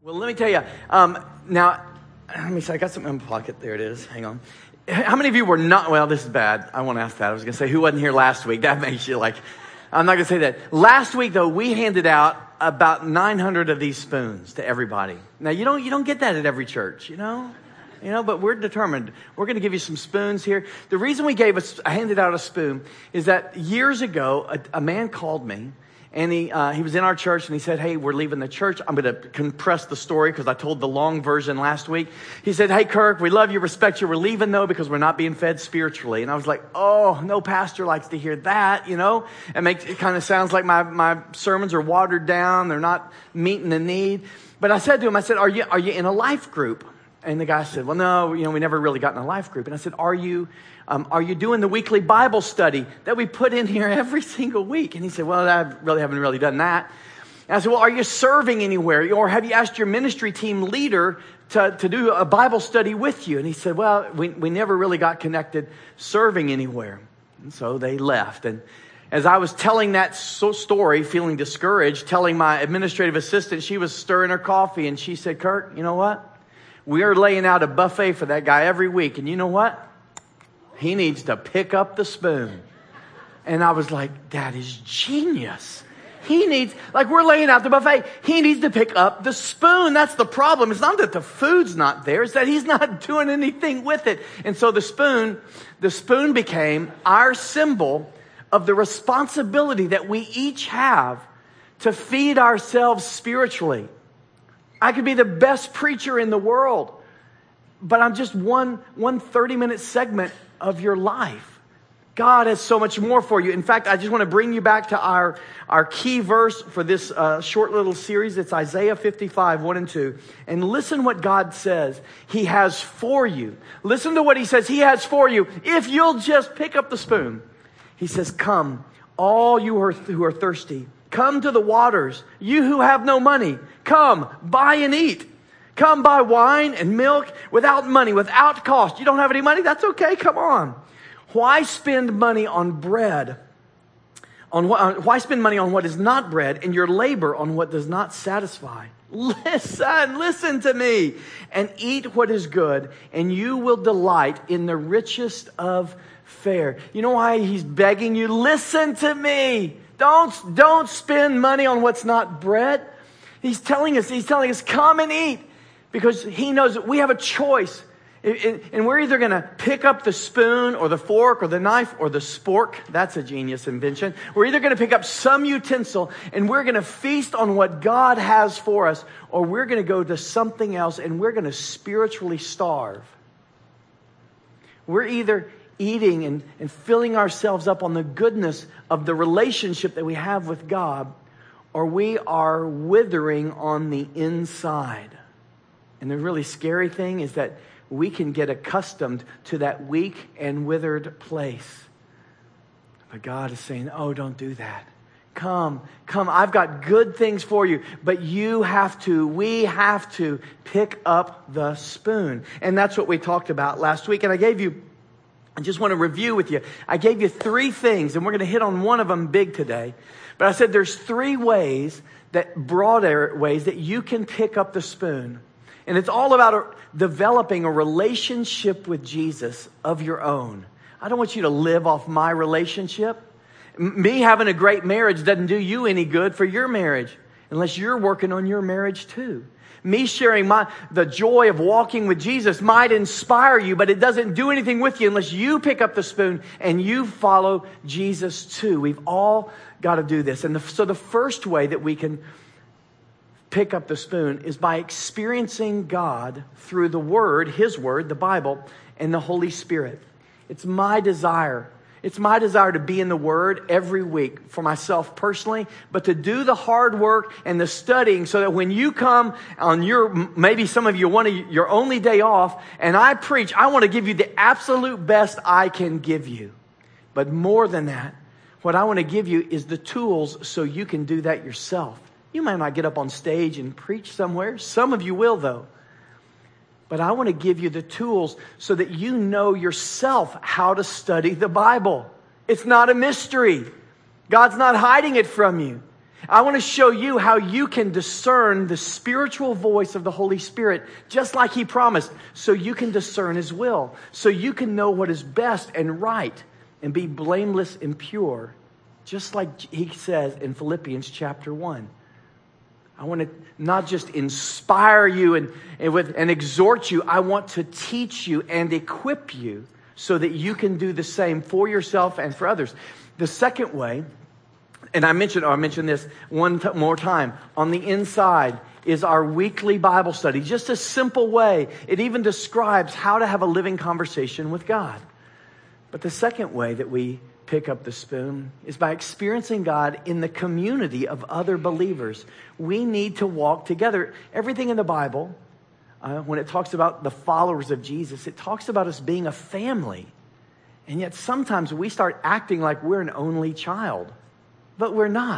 Well, let me tell you, now, let me see, I got something in my pocket. There it is. Hang on. How many of you were not, well, this is bad. I won't ask that. I was going to say, who wasn't here last week? That makes you like, I'm not going to say that. Last week, though, we handed out about 900 of these spoons to everybody. Now, you don't get that at every church, you know, but we're determined. We're going to give you some spoons here. The reason we handed out a spoon is that years ago, a man called me. And he was in our church, and he said, hey, we're leaving the church. I'm going to compress the story because I told the long version last week. He said, hey, Kirk, we love you, respect you. We're leaving, though, because we're not being fed spiritually. And I was like, oh, no pastor likes to hear that, you know. It kind of sounds like my sermons are watered down. They're not meeting the need. But I said to him, are you in a life group? And the guy said, well, no, we never really got in a life group. And I said, are you doing the weekly Bible study that we put in here every single week? And he said, well, I haven't really done that. And I said, well, are you serving anywhere? Or have you asked your ministry team leader to do a Bible study with you? And he said, well, we never really got connected serving anywhere. And so they left. And as I was telling that story, feeling discouraged, telling my administrative assistant, she was stirring her coffee, and she said, Kirk, you know what? We are laying out a buffet for that guy every week. And you know what? He needs to pick up the spoon. And I was like, that is genius. We're laying out the buffet. He needs to pick up the spoon. That's the problem. It's not that the food's not there. It's that he's not doing anything with it. And so the spoon became our symbol of the responsibility that we each have to feed ourselves spiritually. I could be the best preacher in the world, but I'm just one 30-minute segment of your life. God has so much more for you. In fact, I just want to bring you back to our key verse for this short little series. It's Isaiah 55, 1 and 2. And listen what God says He has for you. Listen to what He says He has for you if you'll just pick up the spoon. He says, come, all you who are thirsty. Come to the waters, you who have no money. Come, buy and eat. Come buy wine and milk without money, without cost. You don't have any money? That's okay. Come on. Why spend money on bread? Why spend money on what is not bread and your labor on what does not satisfy? Listen to me and eat what is good, and you will delight in the richest of fare. You know why He's begging you? Listen to me. Don't spend money on what's not bread. He's telling us, come and eat, because He knows that we have a choice. And we're either going to pick up the spoon or the fork or the knife or the spork. That's a genius invention. We're either going to pick up some utensil and we're going to feast on what God has for us, or we're going to go to something else and we're going to spiritually starve. We're either eating and filling ourselves up on the goodness of the relationship that we have with God, or we are withering on the inside. And the really scary thing is that we can get accustomed to that weak and withered place. But God is saying, oh, don't do that. Come, I've got good things for you, but we have to pick up the spoon. And that's what we talked about last week. And I just want to review with you. I gave you 3 things, and we're going to hit on one of them big today. But I said there's 3 broader ways that you can pick up the spoon. And it's all about developing a relationship with Jesus of your own. I don't want you to live off my relationship. Me having a great marriage doesn't do you any good for your marriage unless you're working on your marriage too. Me sharing the joy of walking with Jesus might inspire you, but it doesn't do anything with you unless you pick up the spoon and you follow Jesus too. We've all got to do this. And so the first way that we can pick up the spoon is by experiencing God through the Word, His Word, the Bible, and the Holy Spirit. It's my desire. It's my desire to be in the Word every week for myself personally, but to do the hard work and the studying so that when you come on maybe some of you your only day off, and I preach, I want to give you the absolute best I can give you. But more than that, what I want to give you is the tools so you can do that yourself. You might not get up on stage and preach somewhere. Some of you will, though. But I want to give you the tools so that you know yourself how to study the Bible. It's not a mystery. God's not hiding it from you. I want to show you how you can discern the spiritual voice of the Holy Spirit, just like He promised, so you can discern His will, so you can know what is best and right and be blameless and pure, just like He says in Philippians chapter 1. I want to not just inspire you and exhort you. I want to teach you and equip you so that you can do the same for yourself and for others. The second way, and I mentioned this one more time, on the inside is our weekly Bible study. Just a simple way. It even describes how to have a living conversation with God. But the second way that we pick up the spoon is by experiencing God in the community of other believers. We need to walk together. Everything in the Bible, when it talks about the followers of Jesus, it talks about us being a family. And yet sometimes we start acting like we're an only child, but we're not.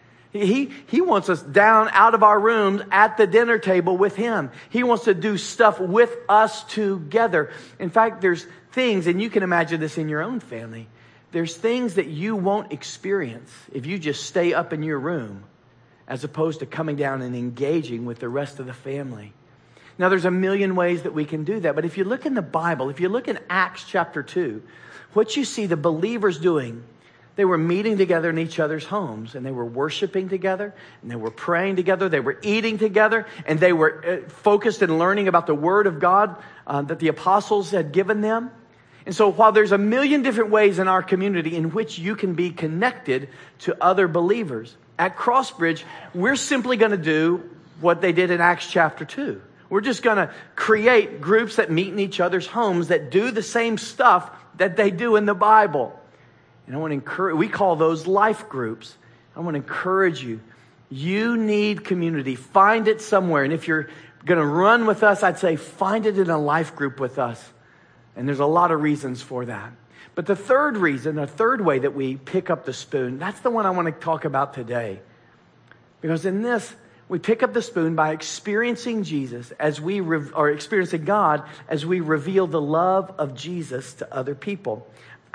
He wants us down out of our rooms at the dinner table with Him. He wants to do stuff with us together. In fact, there's things, and you can imagine this in your own family, there's things that you won't experience if you just stay up in your room as opposed to coming down and engaging with the rest of the family. Now, there's a million ways that we can do that. But if you look in the Bible, if you look in Acts chapter 2, what you see the believers doing, they were meeting together in each other's homes, and they were worshiping together, and they were praying together, they were eating together, and they were focused in learning about the Word of God that the apostles had given them. And so while there's a million different ways in our community in which you can be connected to other believers, at Crossbridge, we're simply going to do what they did in Acts chapter 2. We're just going to create groups that meet in each other's homes that do the same stuff that they do in the Bible. And I want to encourage, we call those life groups. I want to encourage you. You need community. Find it somewhere. And if you're going to run with us, I'd say find it in a life group with us. And there's a lot of reasons for that. But the third reason, the third way that we pick up the spoon, that's the one I want to talk about today. Because in this, we pick up the spoon by experiencing Jesus as or experiencing God as we reveal the love of Jesus to other people.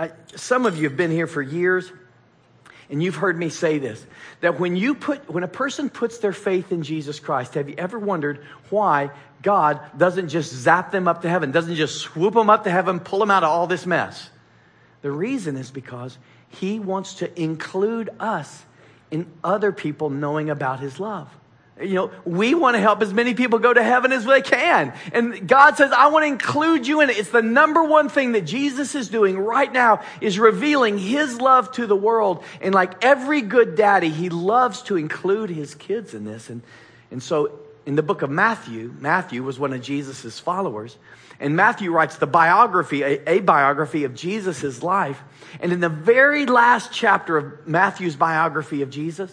Some of you have been here for years, and you've heard me say this, that when a person puts their faith in Jesus Christ, have you ever wondered why God doesn't just zap them up to heaven, doesn't just swoop them up to heaven, pull them out of all this mess? The reason is because He wants to include us in other people knowing about His love. You know, we want to help as many people go to heaven as they can. And God says, I want to include you in it. It's the number one thing that Jesus is doing right now, is revealing His love to the world. And like every good daddy, He loves to include his kids in this. And so in the book of Matthew was one of Jesus's followers. And Matthew writes the biography, a biography of Jesus's life. And in the very last chapter of Matthew's biography of Jesus,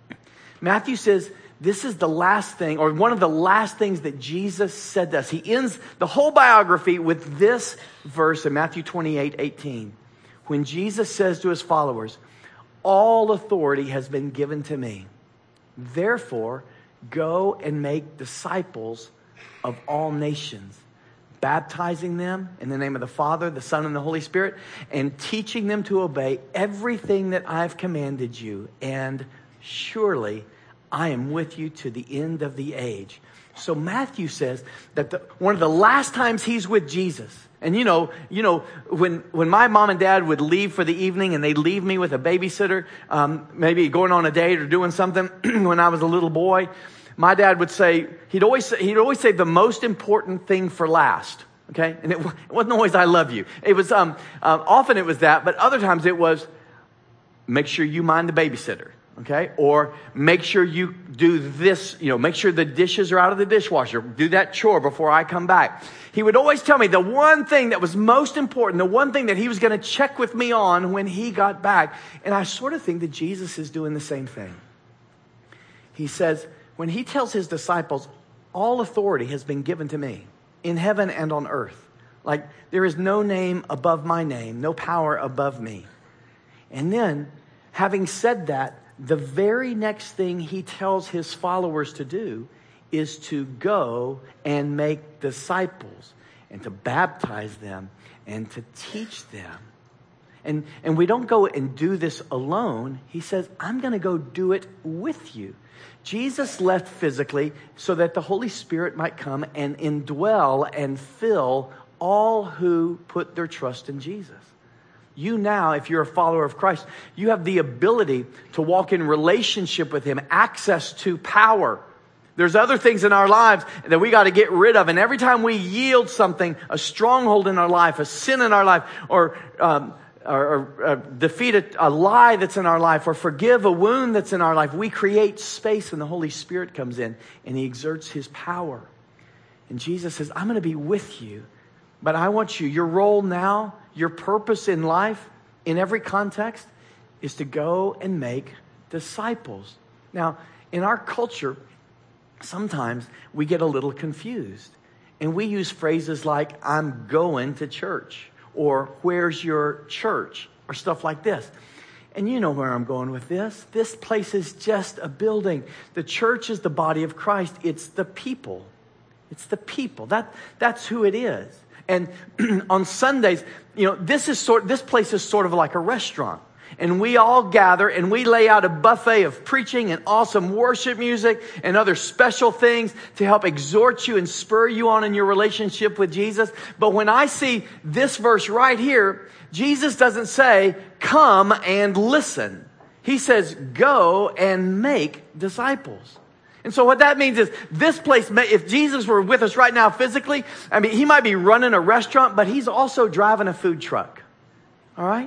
Matthew says, this is the last thing, or one of the last things that Jesus said to us. He ends the whole biography with this verse in Matthew 28:18. When Jesus says to His followers, all authority has been given to me. Therefore, go and make disciples of all nations, baptizing them in the name of the Father, the Son, and the Holy Spirit, and teaching them to obey everything that I've commanded you. And surely I am with you to the end of the age. So Matthew says that one of the last times he's with Jesus, and you know, when my mom and dad would leave for the evening and they'd leave me with a babysitter, maybe going on a date or doing something when I was a little boy, my dad would say, he'd always say the most important thing for last. Okay. And it wasn't always, I love you. It was, often it was that, but other times it was, make sure you mind the babysitter. Okay. Or make sure you do this, make sure the dishes are out of the dishwasher. Do that chore before I come back. He would always tell me the one thing that was most important, the one thing that he was going to check with me on when he got back. And I sort of think that Jesus is doing the same thing. He says, when he tells his disciples, all authority has been given to me in heaven and on earth. Like there is no name above my name, no power above me. And then having said that, the very next thing he tells his followers to do is to go and make disciples and to baptize them and to teach them. And we don't go and do this alone. He says, I'm going to go do it with you. Jesus left physically so that the Holy Spirit might come and indwell and fill all who put their trust in Jesus. You now, if you're a follower of Christ, you have the ability to walk in relationship with him, access to power. There's other things in our lives that we got to get rid of. And every time we yield something, a stronghold in our life, a sin in our life, or defeat a lie that's in our life, or forgive a wound that's in our life, we create space and the Holy Spirit comes in and he exerts his power. And Jesus says, I'm going to be with you, but I want you, your role now, your purpose in life, in every context, is to go and make disciples. Now, in our culture, sometimes we get a little confused and we use phrases like, I'm going to church, or where's your church, or stuff like this. And you know where I'm going with this. This place is just a building. The church is the body of Christ. It's the people. It's the people. That's who it is. And on Sundays, this place is sort of like a restaurant. And we all gather and we lay out a buffet of preaching and awesome worship music and other special things to help exhort you and spur you on in your relationship with Jesus. But when I see this verse right here, Jesus doesn't say, come and listen. He says, go and make disciples. And so what that means is this place, if Jesus were with us right now physically, he might be running a restaurant, but he's also driving a food truck. All right?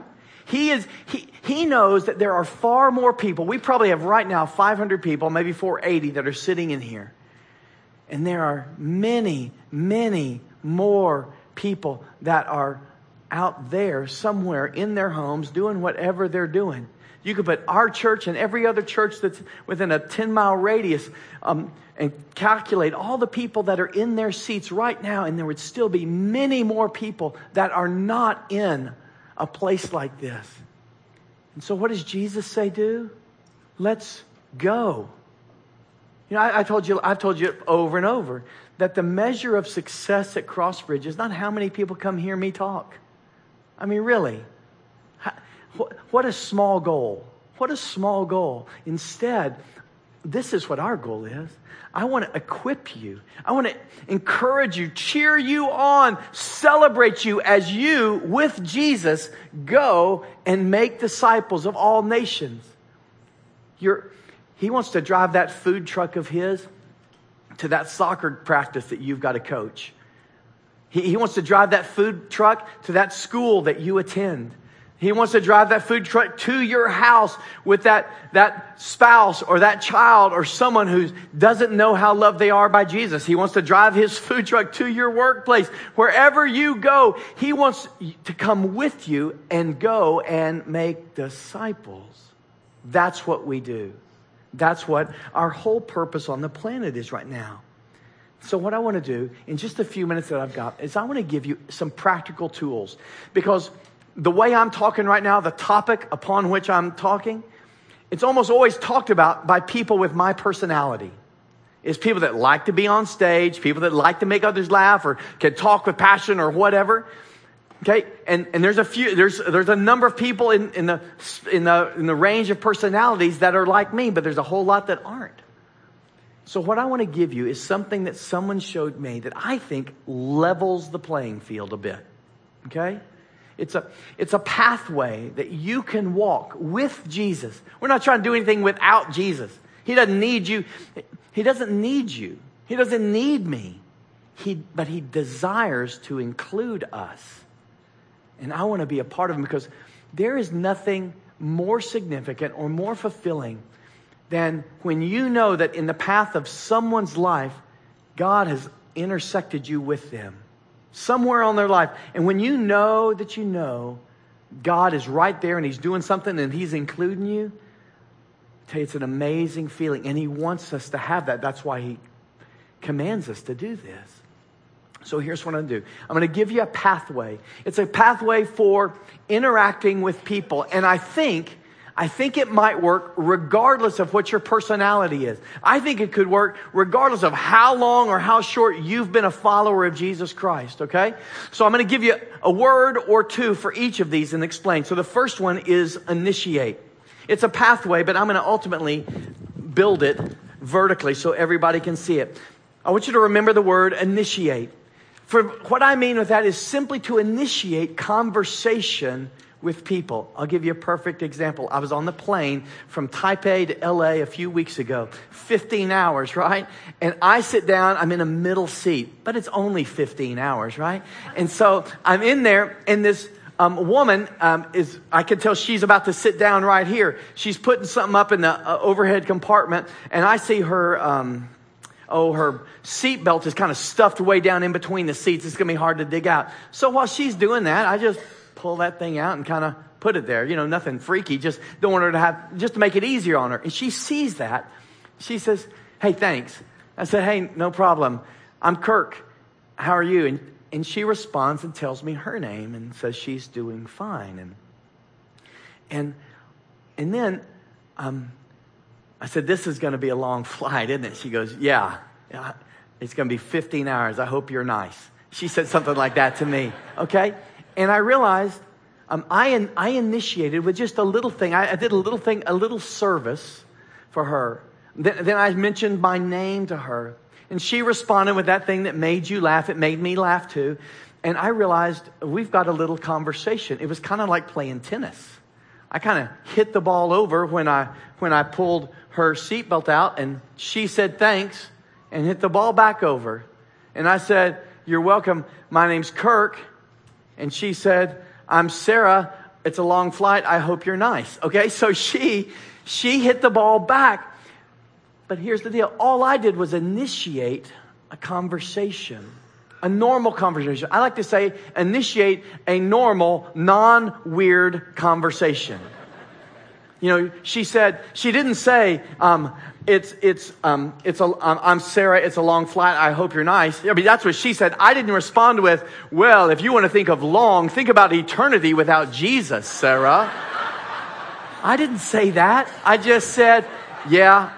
He knows that there are far more people. We probably have right now 500 people, maybe 480 that are sitting in here. And there are many, many more people that are out there somewhere in their homes doing whatever they're doing. You could put our church and every other church that's within a 10-mile radius and calculate all the people that are in their seats right now, and there would still be many more people that are not in a place like this. And so what does Jesus say do? Let's go. I've told you over and over that the measure of success at Crossbridge is not how many people come hear me talk. Really. What a small goal. What a small goal. Instead, this is what our goal is. I want to equip you. I want to encourage you, cheer you on, celebrate you as you, with Jesus, go and make disciples of all nations. He wants to drive that food truck of his to that soccer practice that you've got to coach. He wants to drive that food truck to that school that you attend. He wants to drive that food truck to your house with that spouse or that child or someone who doesn't know how loved they are by Jesus. He wants to drive his food truck to your workplace. Wherever you go, he wants to come with you and go and make disciples. That's what we do. That's what our whole purpose on the planet is right now. So what I want to do in just a few minutes that I've got is I want to give you some practical tools, because the way I'm talking right now, the topic upon which I'm talking, it's almost always talked about by people with my personality. It's people that like to be on stage, people that like to make others laugh or can talk with passion or whatever. Okay, and there's a number of people in the range of personalities that are like me, but there's a whole lot that aren't. So what I want to give you is something that someone showed me that I think levels the playing field a bit. Okay? It's a pathway that you can walk with Jesus. We're not trying to do anything without Jesus. He doesn't need you. He doesn't need you. He doesn't need me. But he desires to include us. And I want to be a part of him, because there is nothing more significant or more fulfilling than when you know that in the path of someone's life, God has intersected you with them. Somewhere on their life. And when you know that you know God is right there and he's doing something and he's including you, I tell you, it's an amazing feeling. And he wants us to have that. That's why he commands us to do this. So here's what I'm going to do. I'm going to give you a pathway. It's a pathway for interacting with people. And I think I think it might work regardless of what your personality is. I think it could work regardless of how long or how short you've been a follower of Jesus Christ, okay? So I'm going to give you a word or two for each of these and explain. So the first one is initiate. It's a pathway, but I'm going to ultimately build it vertically so everybody can see it. I want you to remember the word initiate. For what I mean with that is simply to initiate conversation with people. I'll give you a perfect example. I was on the plane from Taipei to LA a few weeks ago. 15 hours, right? And I sit down, I'm in a middle seat, but it's only 15 hours, right? And so I'm in there, and this woman I could tell she's about to sit down right here. She's putting something up in the overhead compartment, and I see her, her seatbelt is kind of stuffed way down in between the seats. It's going to be hard to dig out. So while she's doing that, I just pull that thing out and kind of put it there. You know, nothing freaky. Just don't want her to have, just to make it easier on her. And she sees that. She says, "Hey, thanks." I said, "Hey, no problem. I'm Kirk. How are you?" And she responds and tells me her name and says she's doing fine. And then I said, "This is going to be a long flight, isn't it?" She goes, yeah, it's going to be 15 hours. I hope you're nice. She said something like that to me. Okay. And I realized I initiated with just a little thing. I did a little thing, a little service for her. Then I mentioned my name to her. And she responded with that thing that made you laugh. It made me laugh too. And I realized we've got a little conversation. It was kind of like playing tennis. I kind of hit the ball over when I pulled her seatbelt out, and she said thanks and hit the ball back over. And I said, "You're welcome. My name's Kirk." And she said, "I'm Sarah. It's a long flight. I hope you're nice." Okay, so she hit the ball back. But here's the deal. All I did was initiate a conversation, a normal conversation. I like to say initiate a normal, non-weird conversation. You know, she didn't say, I'm Sarah, it's a long flight, I hope you're nice. I mean, that's what she said. I didn't respond with, "Well, if you want to think of long, think about eternity without Jesus, Sarah." I didn't say that. I just said, yeah.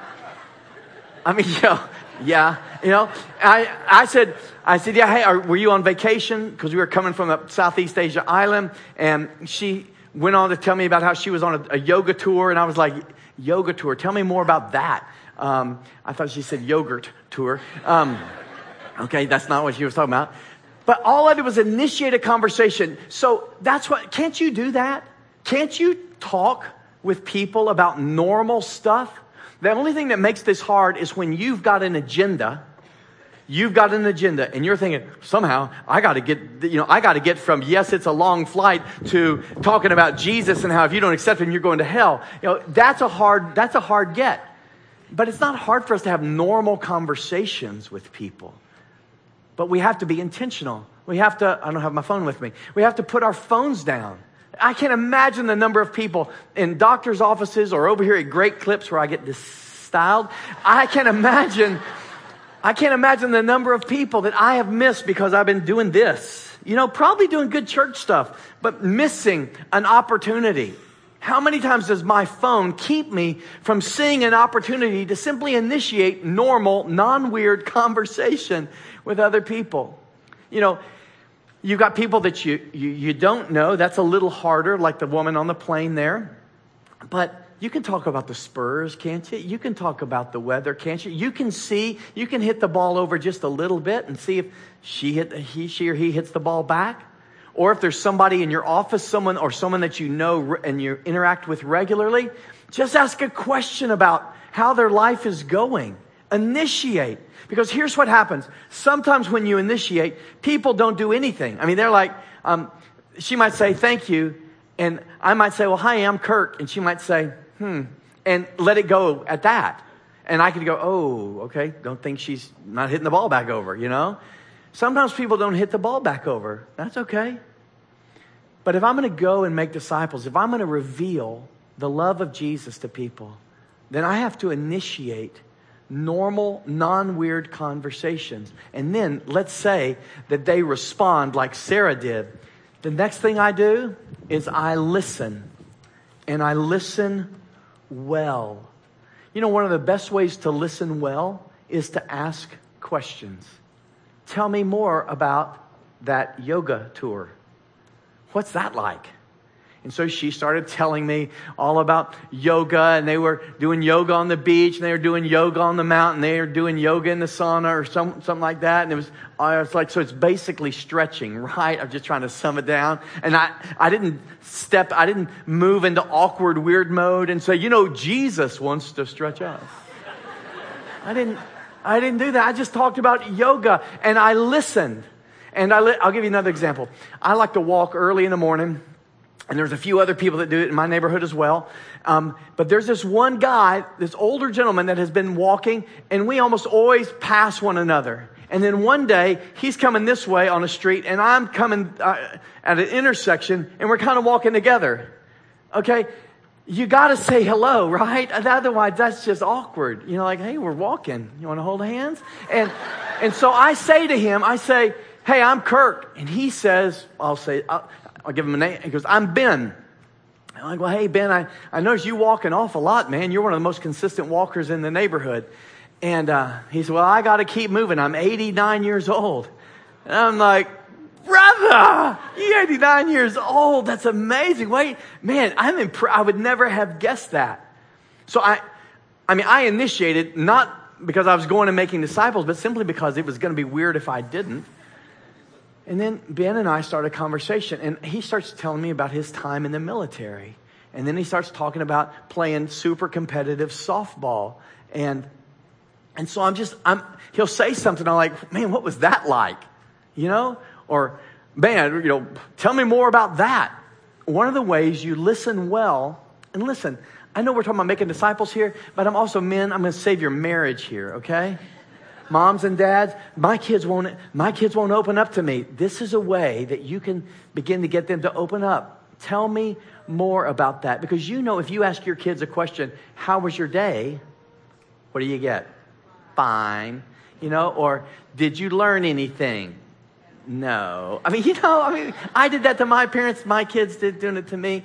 I mean, yeah, you know, I said, "Yeah, hey, were you on vacation?" Because we were coming from a Southeast Asia island, and she went on to tell me about how she was on a yoga tour, and I was like, "Yoga tour? Tell me more about that." I thought she said yogurt tour. Okay, that's not what she was talking about. But all I did was initiate a conversation. So that's what, can't you do that? Can't you talk with people about normal stuff? The only thing that makes this hard is when you've got an agenda. You've got an agenda, and you're thinking, somehow, I got to get from, yes, it's a long flight, to talking about Jesus and how if you don't accept him, you're going to hell. You know, that's a hard get. But it's not hard for us to have normal conversations with people. But we have to be intentional. I don't have my phone with me. We have to put our phones down. I can't imagine the number of people in doctors' offices or over here at Great Clips where I get this styled. I can't imagine the number of people that I have missed because I've been doing this. You know, probably doing good church stuff, but missing an opportunity. How many times does my phone keep me from seeing an opportunity to simply initiate normal, non-weird conversation with other people? You know, you've got people that you don't know. That's a little harder, like the woman on the plane there. But you can talk about the Spurs, can't you? You can talk about the weather, can't you? You can hit the ball over just a little bit and see if she or he hits the ball back. Or if there's somebody in your office, someone that you know and you interact with regularly, just ask a question about how their life is going. Initiate. Because here's what happens. Sometimes when you initiate, people don't do anything. I mean, they're like, she might say, "Thank you." And I might say, "Well, hi, I'm Kirk." And she might say, and let it go at that. And I could go, "Oh, okay. Don't think she's not hitting the ball back over," you know? Sometimes people don't hit the ball back over. That's okay. But if I'm going to go and make disciples, if I'm going to reveal the love of Jesus to people, then I have to initiate normal, non-weird conversations. And then let's say that they respond like Sarah did. The next thing I do is I listen. and I listen well. You know, one of the best ways to listen well is to ask questions. Tell me more about that yoga tour. What's that like? And so she started telling me all about yoga, and they were doing yoga on the beach, and they were doing yoga on the mountain, they were doing yoga in the sauna or something like that. And I was like, so it's basically stretching, right? I'm just trying to sum it down. And I didn't move into awkward, weird mode and say, you know, Jesus wants to stretch us. I didn't do that. I just talked about yoga, and I listened. And I'll give you another example. I like to walk early in the morning. And there's a few other people that do it in my neighborhood as well. But there's this one guy, this older gentleman that has been walking, and we almost always pass one another. And then one day, he's coming this way on a street, and I'm coming at an intersection, and we're kind of walking together. Okay? You got to say hello, right? Otherwise, that's just awkward. You know, like, hey, we're walking. You want to hold hands? And so I say to him, hey, I'm Kirk. And he says, I'll give him a name. He goes, I'm Ben. I'm like, well, hey, Ben, I noticed you walk an awful lot, man. You're one of the most consistent walkers in the neighborhood. And he said, well, I got to keep moving. I'm 89 years old. And I'm like, brother, you're 89 years old. That's amazing. Wait, man, I'm impressed. I would never have guessed that. So I initiated, not because I was going and making disciples, but simply because it was going to be weird if I didn't. And then Ben and I start a conversation, and he starts telling me about his time in the military. And then he starts talking about playing super competitive softball. And so he'll say something, I'm like, man, what was that like? You know? Or, man, tell me more about that. One of the ways you listen well, and listen, I know we're talking about making disciples here, but I'm going to save your marriage here, okay? Moms and dads, my kids won't open up to me. This is a way that you can begin to get them to open up. Tell me more about that. Because if you ask your kids a question, how was your day? What do you get? Fine. Or did you learn anything? No. I did that to my parents. My kids did doing it to me.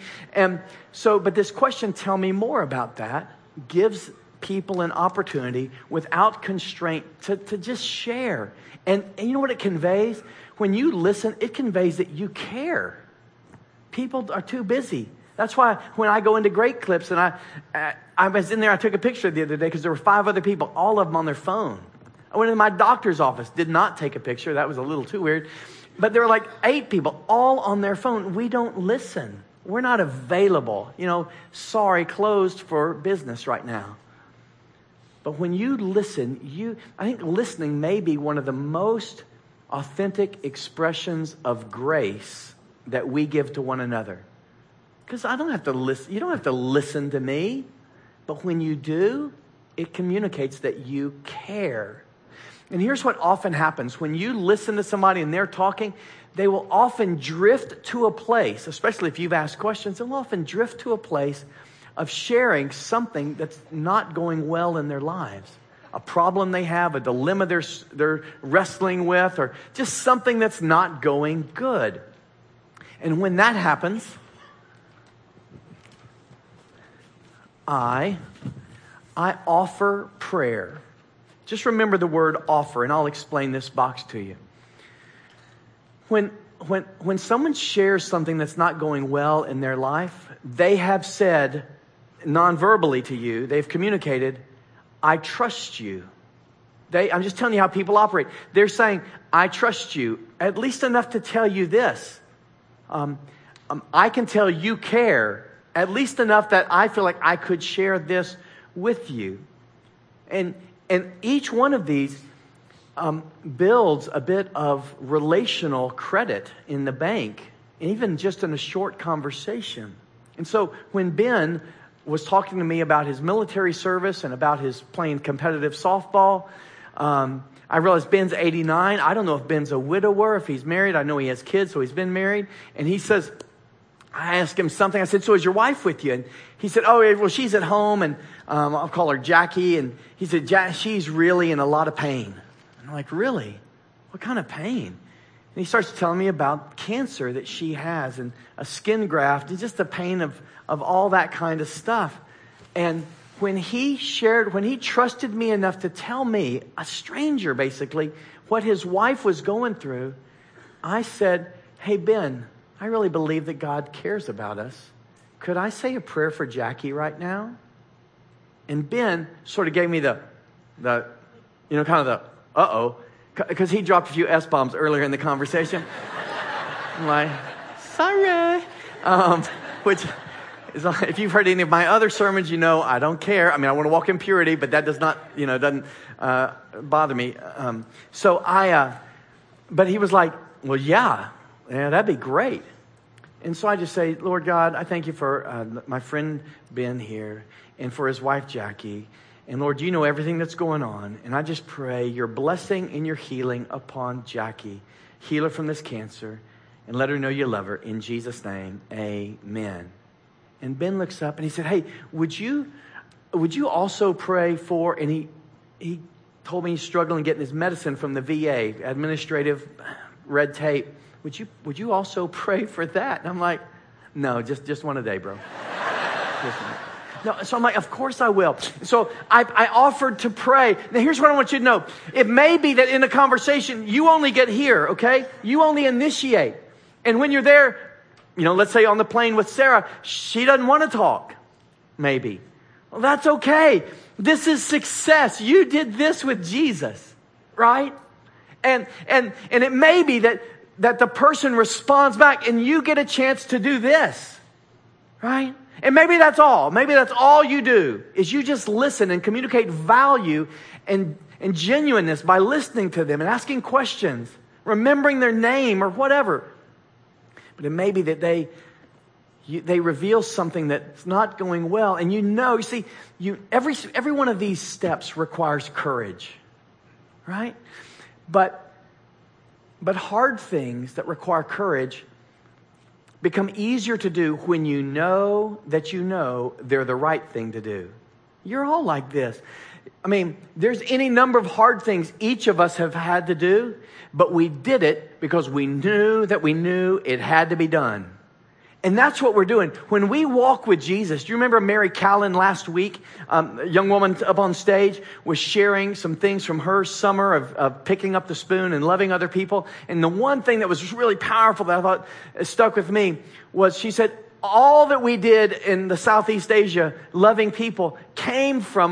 But this question, tell me more about that, gives people an opportunity without constraint to just share. And you know what it conveys? When you listen, it conveys that you care. People are too busy. That's why when I go into Great Clips, and I was in there, I took a picture the other day because there were 5 other people, all of them on their phone. I went into my doctor's office, did not take a picture. That was a little too weird. But there were like 8 people, all on their phone. We don't listen. We're not available. Sorry, closed for business right now. But when you listen, I think listening may be one of the most authentic expressions of grace that we give to one another. Because I don't have to listen. You don't have to listen to me. But when you do, it communicates that you care. And here's what often happens. When you listen to somebody and they're talking, they will often drift to a place, especially if you've asked questions, they'll often drift to a place of sharing something that's not going well in their lives. A problem they have, a dilemma they're wrestling with, or just something that's not going good. And when that happens, I offer prayer. Just remember the word offer, and I'll explain this box to you. When someone shares something that's not going well in their life, they have said non-verbally to you, they've communicated, I trust you. I'm just telling you how people operate. They're saying, I trust you, at least enough to tell you this. I can tell you care, at least enough that I feel like I could share this with you. And each one of these builds a bit of relational credit in the bank, even just in a short conversation. And so when Ben was talking to me about his military service and about his playing competitive softball, I realized Ben's 89. I don't know if Ben's a widower, if he's married. I know he has kids, so he's been married. And he says, I asked him something. I said, so is your wife with you? And he said, oh, well, she's at home, and I'll call her Jackie. And he said, she's really in a lot of pain. And I'm like, really? What kind of pain? And he starts telling me about cancer that she has and a skin graft and just the pain of all that kind of stuff. And when he trusted me enough to tell me, a stranger basically, what his wife was going through, I said, hey, Ben, I really believe that God cares about us. Could I say a prayer for Jackie right now? And Ben sort of gave me the uh-oh, because he dropped a few S-bombs earlier in the conversation. I'm like, sorry. Which is, if you've heard any of my other sermons, you know I don't care. I mean, I want to walk in purity, but that does not, doesn't bother me. But he was like, well, yeah, that'd be great. And so I just say, Lord God, I thank you for my friend Ben here and for his wife Jackie. And Lord, you know everything that's going on. And I just pray your blessing and your healing upon Jackie. Heal her from this cancer and let her know you love her. In Jesus' name, amen. And Ben looks up and he said, hey, would you also pray for, and he told me he's struggling getting his medicine from the VA, administrative red tape. Would you also pray for that? And I'm like, no, just one a day, bro. No, so I'm like, of course I will. So I offered to pray. Now here's what I want you to know. It may be that in a conversation, you only get here, okay? You only initiate. And when you're there, let's say on the plane with Sarah, she doesn't want to talk, maybe. Well, that's okay. This is success. You did this with Jesus, right? And it may be that the person responds back and you get a chance to do this, right? And maybe that's all. Maybe that's all you do is you just listen and communicate value and genuineness by listening to them and asking questions, remembering their name or whatever. But it may be that they reveal something that's not going well. And you see, every one of these steps requires courage, right? But hard things that require courage become easier to do when you know they're the right thing to do. You're all like this. I mean, there's any number of hard things each of us have had to do, but we did it because we knew it had to be done. And that's what we're doing. When we walk with Jesus, do you remember Mary Callan last week? A young woman up on stage was sharing some things from her summer of picking up the spoon and loving other people. And the one thing that was really powerful that I thought stuck with me was she said, all that we did in the Southeast Asia, loving people, came from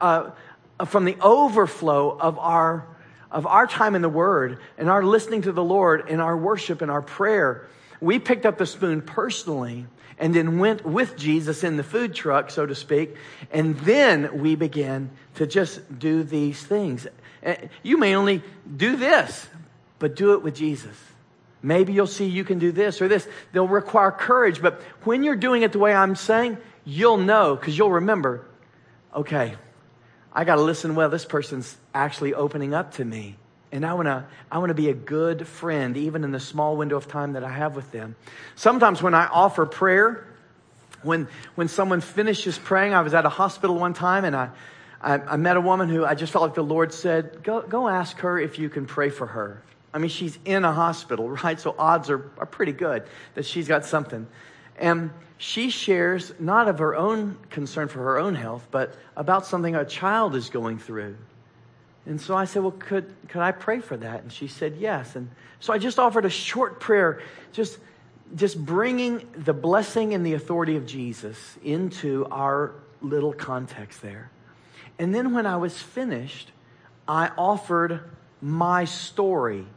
the overflow of our time in the Word and our listening to the Lord and our worship and our prayer. We picked up the spoon personally and then went with Jesus in the food truck, so to speak. And then we began to just do these things. You may only do this, but do it with Jesus. Maybe you'll see you can do this or this. They'll require courage. But when you're doing it the way I'm saying, you'll know because you'll remember, okay, I got to listen well. This person's actually opening up to me. And I want to be a good friend, even in the small window of time that I have with them. Sometimes when I offer prayer, when someone finishes praying, I was at a hospital one time and I met a woman who I just felt like the Lord said, go ask her if you can pray for her. I mean, she's in a hospital, right? So odds are pretty good that she's got something. And she shares not of her own concern for her own health, but about something a child is going through. And so I said, well, could I pray for that? And she said, yes. And so I just offered a short prayer, just bringing the blessing and the authority of Jesus into our little context there. And then when I was finished, I offered my story.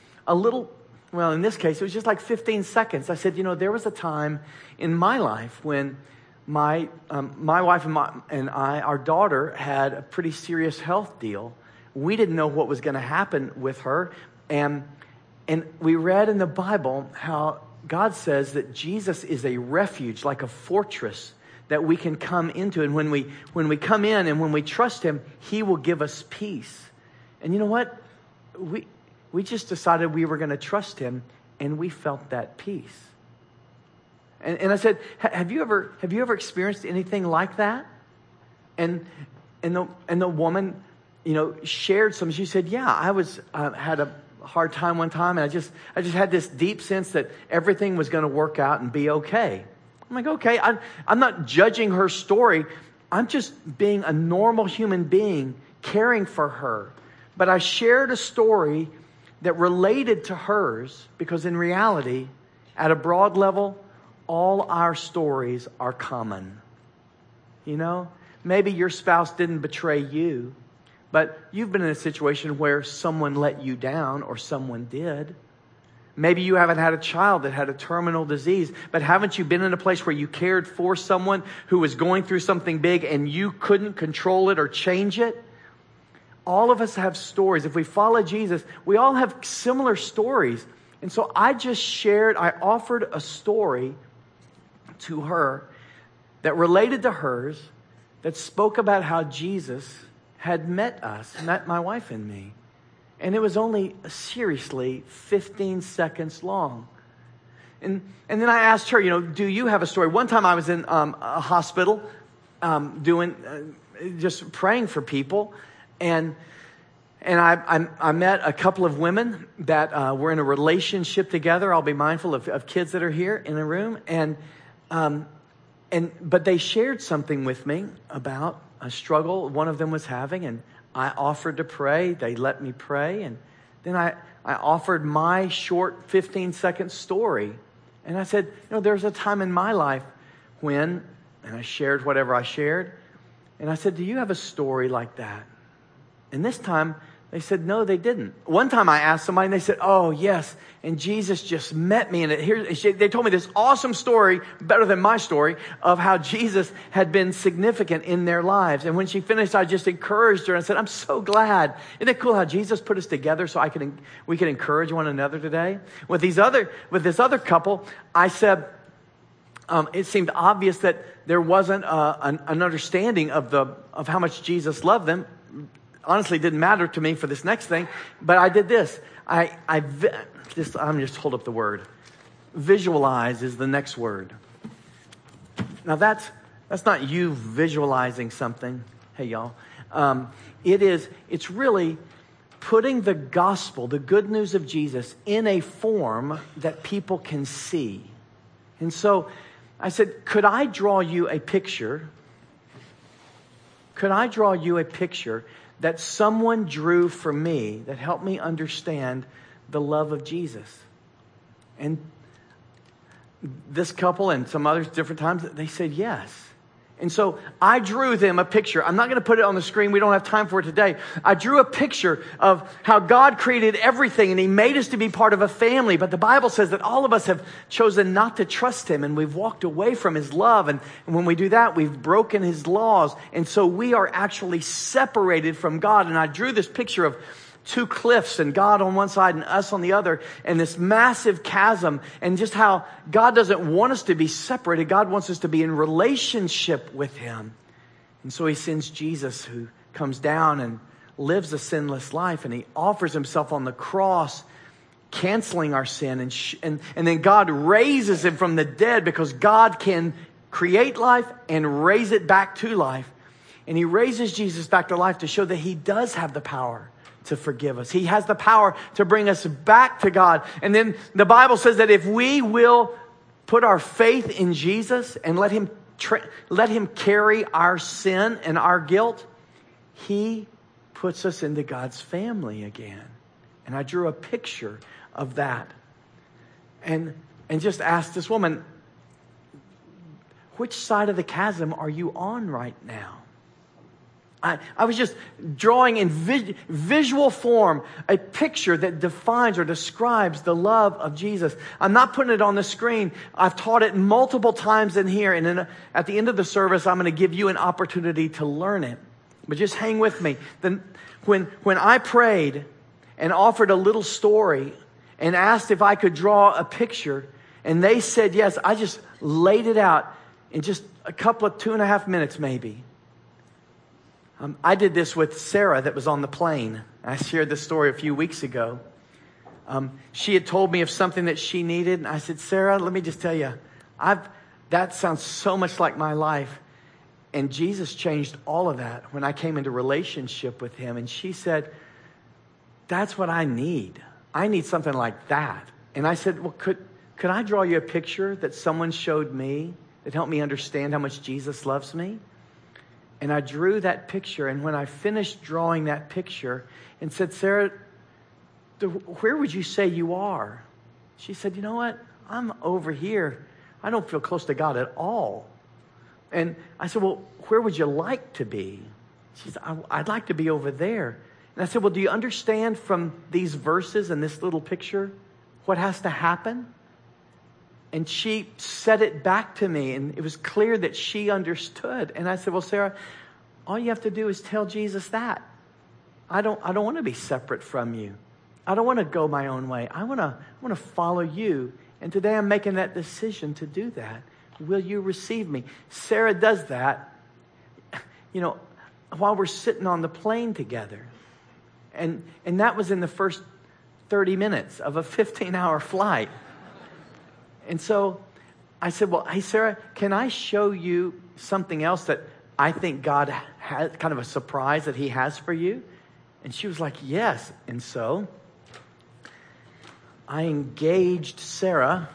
In this case, it was just like 15 seconds. I said, there was a time in my life when my wife and I, our daughter, had a pretty serious health deal. We didn't know what was going to happen with her. And we read in the Bible how God says that Jesus is a refuge, like a fortress that we can come into. And when we come in and when we trust Him, He will give us peace. And you know what? We just decided we were going to trust Him, and we felt that peace. And I said, have you ever experienced anything like that? And the woman, shared some. She said, yeah, I had hard time one time, and I just had this deep sense that everything was going to work out and be okay. I'm like, okay, I'm not judging her story. I'm just being a normal human being, caring for her. But I shared a story that related to hers, because in reality, at a broad level, all our stories are common. You know, maybe your spouse didn't betray you, but you've been in a situation where someone let you down or someone did. Maybe you haven't had a child that had a terminal disease, but haven't you been in a place where you cared for someone who was going through something big and you couldn't control it or change it? All of us have stories. If we follow Jesus, we all have similar stories. And so I offered a story to her that related to hers, that spoke about how Jesus had met my wife and me. And it was only seriously 15 seconds long. And then I asked her, do you have a story? One time I was in a hospital just praying for people. And I met a couple of women that were in a relationship together. I'll be mindful of kids that are here in the room. But they shared something with me about a struggle one of them was having, and I offered to pray. They let me pray, and then I offered my short 15-second story. And I said, there's a time in my life when, and I shared whatever I shared, and I said, do you have a story like that? And this time, they said, no, they didn't. One time I asked somebody, and they said, oh, yes, and Jesus just met me. And they told me this awesome story, better than my story, of how Jesus had been significant in their lives. And when she finished, I just encouraged her and said, I'm so glad. Isn't it cool how Jesus put us together so we can encourage one another today? With this other couple, I said, it seemed obvious that there wasn't an understanding of how much Jesus loved them. Honestly, didn't matter to me for this next thing, but I did this. I'm just hold up the word. Visualize is the next word. Now that's not you visualizing something. Hey y'all, it's really putting the gospel, the good news of Jesus, in a form that people can see. And so I said, could I draw you a picture? Could I draw you a picture that someone drew for me that helped me understand the love of Jesus? And this couple and some others different times, they said yes. And so I drew them a picture. I'm not going to put it on the screen. We don't have time for it today. I drew a picture of how God created everything and He made us to be part of a family. But the Bible says that all of us have chosen not to trust Him, and we've walked away from His love. And when we do that, we've broken His laws. And so we are actually separated from God. And I drew this picture of two cliffs and God on one side and us on the other, and this massive chasm, and just how God doesn't want us to be separated. God wants us to be in relationship with Him. And so He sends Jesus, who comes down and lives a sinless life, and He offers Himself on the cross, canceling our sin, and then God raises Him from the dead, because God can create life and raise it back to life. And He raises Jesus back to life to show that He does have the power to forgive us. He has the power to bring us back to God. And then the Bible says that if we will put our faith in Jesus and let Him carry our sin and our guilt, He puts us into God's family again. And I drew a picture of that. And just asked this woman, which side of the chasm are you on right now? I was just drawing in visual form a picture that defines or describes the love of Jesus. I'm not putting it on the screen. I've taught it multiple times in here. And then at the end of the service, I'm going to give you an opportunity to learn it. But just hang with me. Then when I prayed and offered a little story and asked if I could draw a picture, and they said yes, I just laid it out in just a couple of 2.5 minutes maybe. I did this with Sarah that was on the plane. I shared this story a few weeks ago. She had told me of something that she needed. And I said, Sarah, let me just tell you, that sounds so much like my life. And Jesus changed all of that when I came into relationship with Him. And she said, that's what I need. I need something like that. And I said, well, could I draw you a picture that someone showed me that helped me understand how much Jesus loves me? And I drew that picture. And when I finished drawing that picture and said, Sarah, where would you say you are? She said, you know what? I'm over here. I don't feel close to God at all. And I said, well, where would you like to be? She said, I'd like to be over there. And I said, well, do you understand from these verses and this little picture what has to happen? And she said it back to me, and it was clear that she understood. And I said, well, Sarah, all you have to do is tell Jesus that. I don't want to be separate from you. I don't want to go my own way. I want to follow you. And today I'm making that decision to do that. Will you receive me? Sarah does that, while we're sitting on the plane together. And that was in the first 30 minutes of a 15-hour flight. And so I said, well, hey, Sarah, can I show you something else that I think God has, kind of a surprise that he has for you? And she was like, yes. And so I engaged Sarah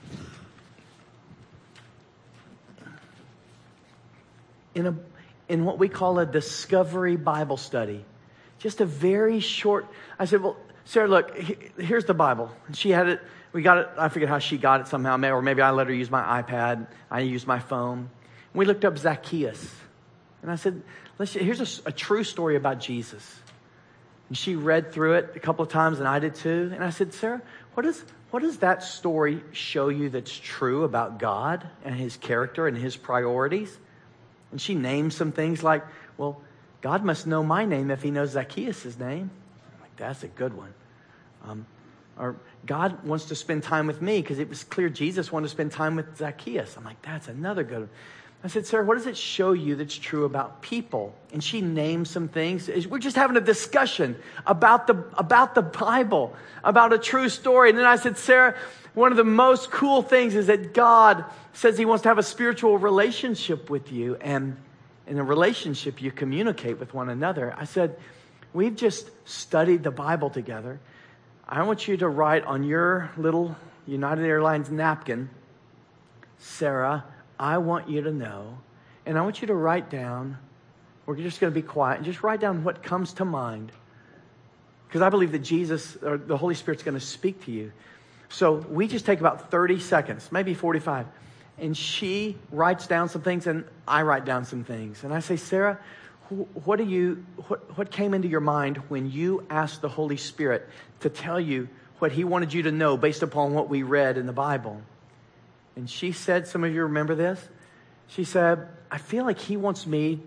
in what we call a discovery Bible study. Just a very short, I said, well, Sarah, look, here's the Bible. And she had it, we got it, I forget how she got it somehow, or maybe I let her use my iPad, I used my phone. And we looked up Zacchaeus. And I said, here's a true story about Jesus. And she read through it a couple of times, and I did too. And I said, Sarah, what does that story show you that's true about God and his character and his priorities? And she named some things like, well, God must know my name if he knows Zacchaeus' name. I'm like, that's a good one. Or God wants to spend time with me because it was clear Jesus wanted to spend time with Zacchaeus. I'm like, that's another good one. I said, Sarah, what does it show you that's true about people? And she named some things. We're just having a discussion about the Bible, about a true story. And then I said, Sarah, one of the most cool things is that God says he wants to have a spiritual relationship with you. And in a relationship, you communicate with one another. I said, we've just studied the Bible together. I want you to write on your little United Airlines napkin, Sarah, I want you to know, and I want you to write down, we're just going to be quiet, and just write down what comes to mind. Because I believe that Jesus, or the Holy Spirit's going to speak to you. So we just take about 30 seconds, maybe 45. And she writes down some things, and I write down some things. And I say, Sarah, what came into your mind when you asked the Holy Spirit to tell you what he wanted you to know based upon what we read in the Bible? And she said, some of you remember this? She said, I feel like he wants me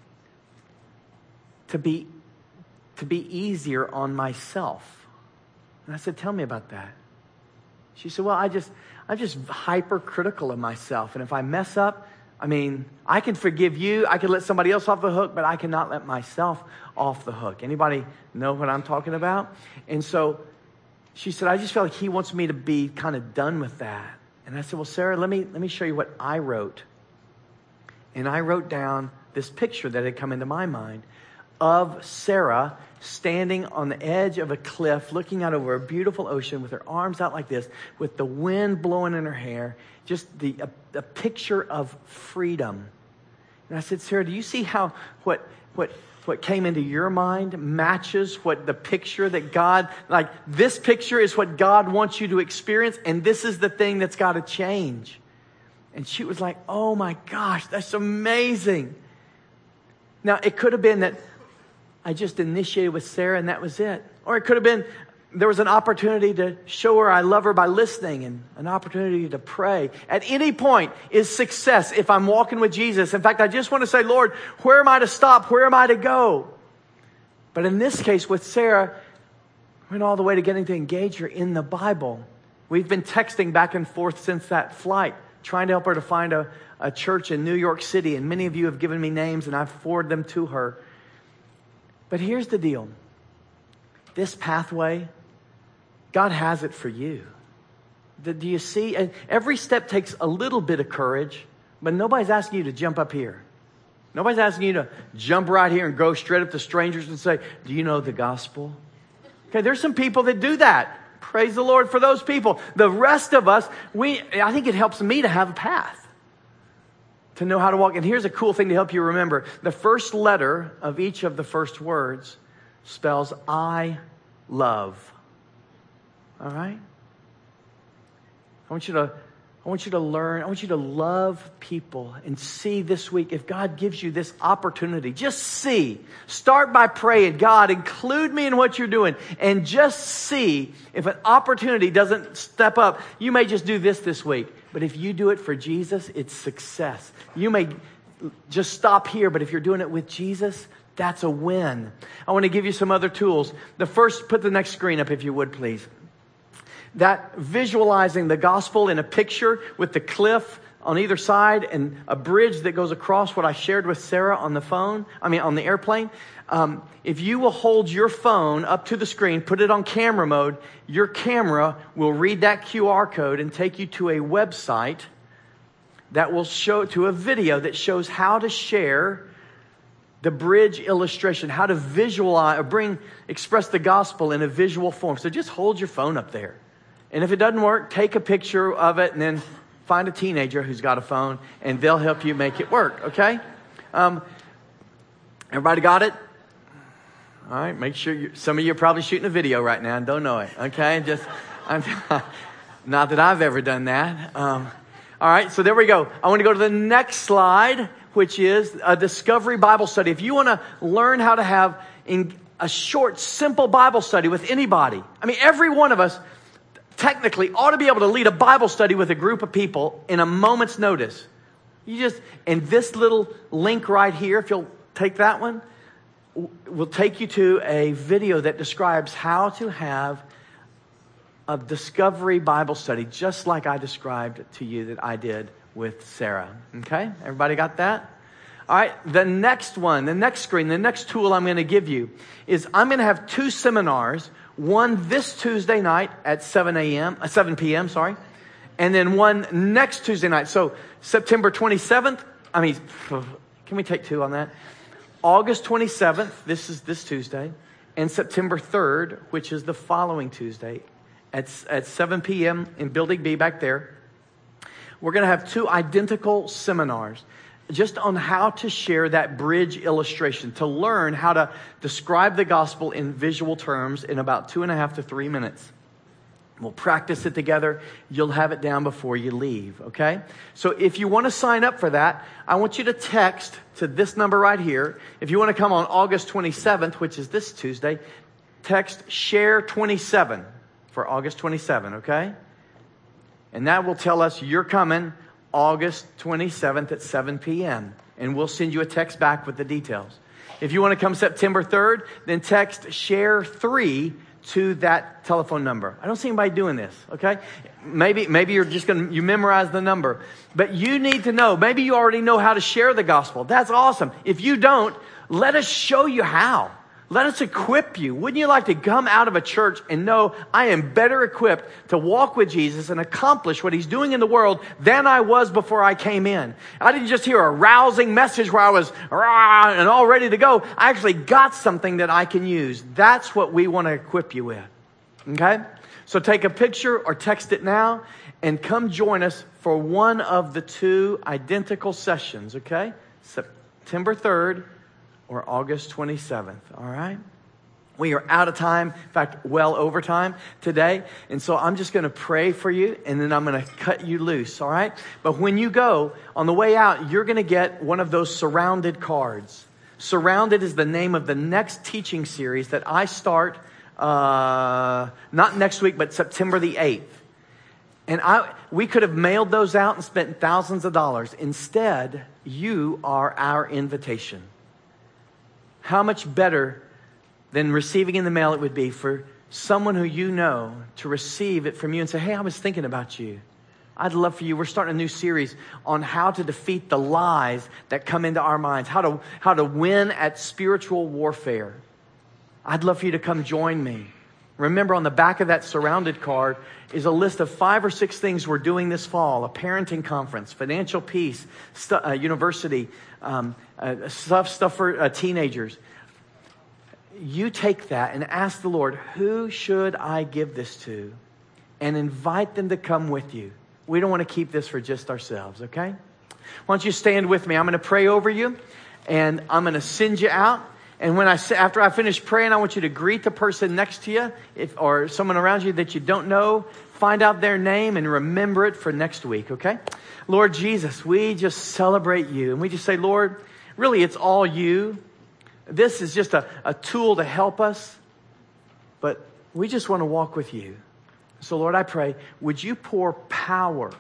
to be easier on myself. And I said, tell me about that. She said, well, I'm just hypercritical of myself. And if I mess up, I can forgive you. I can let somebody else off the hook, but I cannot let myself off the hook. Anybody know what I'm talking about? And so she said, I just feel like he wants me to be kind of done with that. And I said, well, Sarah, let me show you what I wrote. And I wrote down this picture that had come into my mind of Sarah standing on the edge of a cliff, looking out over a beautiful ocean with her arms out like this, with the wind blowing in her hair, just a picture of freedom. And I said, Sarah, do you see how what came into your mind matches what the picture that God, like this picture is what God wants you to experience, and this is the thing that's got to change. And she was like, oh my gosh, that's amazing. Now, it could have been that I just initiated with Sarah and that was it. Or it could have been there was an opportunity to show her I love her by listening, and an opportunity to pray. At any point is success if I'm walking with Jesus. In fact, I just want to say, Lord, where am I to stop? Where am I to go? But in this case with Sarah, went all the way to getting to engage her in the Bible. We've been texting back and forth since that flight, trying to help her to find a church in New York City. And many of you have given me names, and I've forwarded them to her. But here's the deal. This pathway, God has it for you. Do you see? And every step takes a little bit of courage, but nobody's asking you to jump up here. Nobody's asking you to jump right here and go straight up to strangers and say, do you know the gospel? Okay, there's some people that do that. Praise the Lord for those people. The rest of us, I think it helps me to have a path, to know how to walk. And here's a cool thing to help you remember. The first letter of each of the first words spells I love. All right? I want you to learn. I want you to love people and see this week, if God gives you this opportunity, just see. Start by praying, God, include me in what you're doing. And just see if an opportunity doesn't step up. You may just do this week. But if you do it for Jesus, it's success. You may just stop here, but if you're doing it with Jesus, that's a win. I want to give you some other tools. The first, put the next screen up if you would, please. That visualizing the gospel in a picture with the cliff on either side and a bridge that goes across what I shared with Sarah on the airplane. If you will hold your phone up to the screen, put it on camera mode, your camera will read that QR code and take you to a website that will show to a video that shows how to share the bridge illustration, how to visualize or express the gospel in a visual form. So just hold your phone up there. And if it doesn't work, take a picture of it and then find a teenager who's got a phone and they'll help you make it work, okay? Everybody got it? All right, make sure some of you are probably shooting a video right now and don't know it, okay? Not that I've ever done that. All right, so there we go. I want to go to the next slide, which is a Discovery Bible Study. If you want to learn how to have a short, simple Bible study with anybody, I mean, every one of us technically ought to be able to lead a Bible study with a group of people in a moment's notice. And this little link right here, if you'll take that one, will take you to a video that describes how to have a Discovery Bible study, just like I described to you that I did with Sarah. Okay? Everybody got that? All right. The next screen, the next tool I'm going to give you is I'm going to have 2 seminars. One this Tuesday night at 7 p.m., and then one next Tuesday night. So September 27th, can we take 2 on that? August 27th, this is this Tuesday, and September 3rd, which is the following Tuesday, at 7 p.m. in Building B back there. We're going to have 2 identical seminars just on how to share that bridge illustration, to learn how to describe the gospel in visual terms in about 2.5 to 3 minutes. We'll practice it together. You'll have it down before you leave, okay? So if you want to sign up for that, I want you to text to this number right here. If you want to come on August 27th, which is this Tuesday, text SHARE27 for August 27, okay? And that will tell us you're coming August 27th at 7 p.m. And we'll send you a text back with the details. If you want to come September 3rd, then text SHARE3 to that telephone number. I don't see anybody doing this, okay? Maybe you're just you memorize the number. But you need to know, maybe you already know how to share the gospel. That's awesome. If you don't, let us show you how. Let us equip you. Wouldn't you like to come out of a church and know I am better equipped to walk with Jesus and accomplish what he's doing in the world than I was before I came in? I didn't just hear a rousing message where I was rah and all ready to go. I actually got something that I can use. That's what we want to equip you with. Okay? So take a picture or text it now and come join us for one of the 2 identical sessions. Okay? September 3rd. Or August 27th, all right? We are out of time, in fact, well over time today. And so I'm just going to pray for you, and then I'm going to cut you loose, all right? But when you go, on the way out, you're going to get one of those Surrounded cards. Surrounded is the name of the next teaching series that I start, not next week, but September the 8th. And we could have mailed those out and spent thousands of dollars. Instead, you are our invitation. How much better than receiving in the mail it would be for someone who you know to receive it from you and say, hey, I was thinking about you. I'd love for you. We're starting a new series on how to defeat the lies that come into our minds, how to win at spiritual warfare. I'd love for you to come join me. Remember, on the back of that Surrounded card is a list of 5 or 6 things we're doing this fall: a parenting conference, financial peace, university, stuff for teenagers. you take that and ask the Lord, who should I give this to? And invite them to come with you. We don't want to keep this for just ourselves, okay? Why don't you stand with me? I'm going to pray over you, and I'm going to send you out. And after I finish praying, I want you to greet the person next to you or someone around you that you don't know. Find out their name and remember it for next week, okay? Lord Jesus, we just celebrate you. And we just say, Lord, really it's all you. This is just a tool to help us. But we just want to walk with you. So Lord, I pray, would you pour power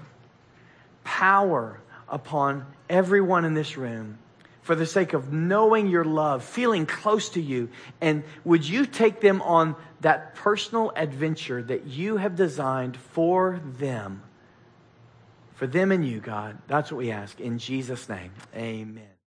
upon everyone in this room for the sake of knowing your love, feeling close to you. And would you take them on that personal adventure that you have designed for them and you, God. That's what we ask in Jesus' name. Amen.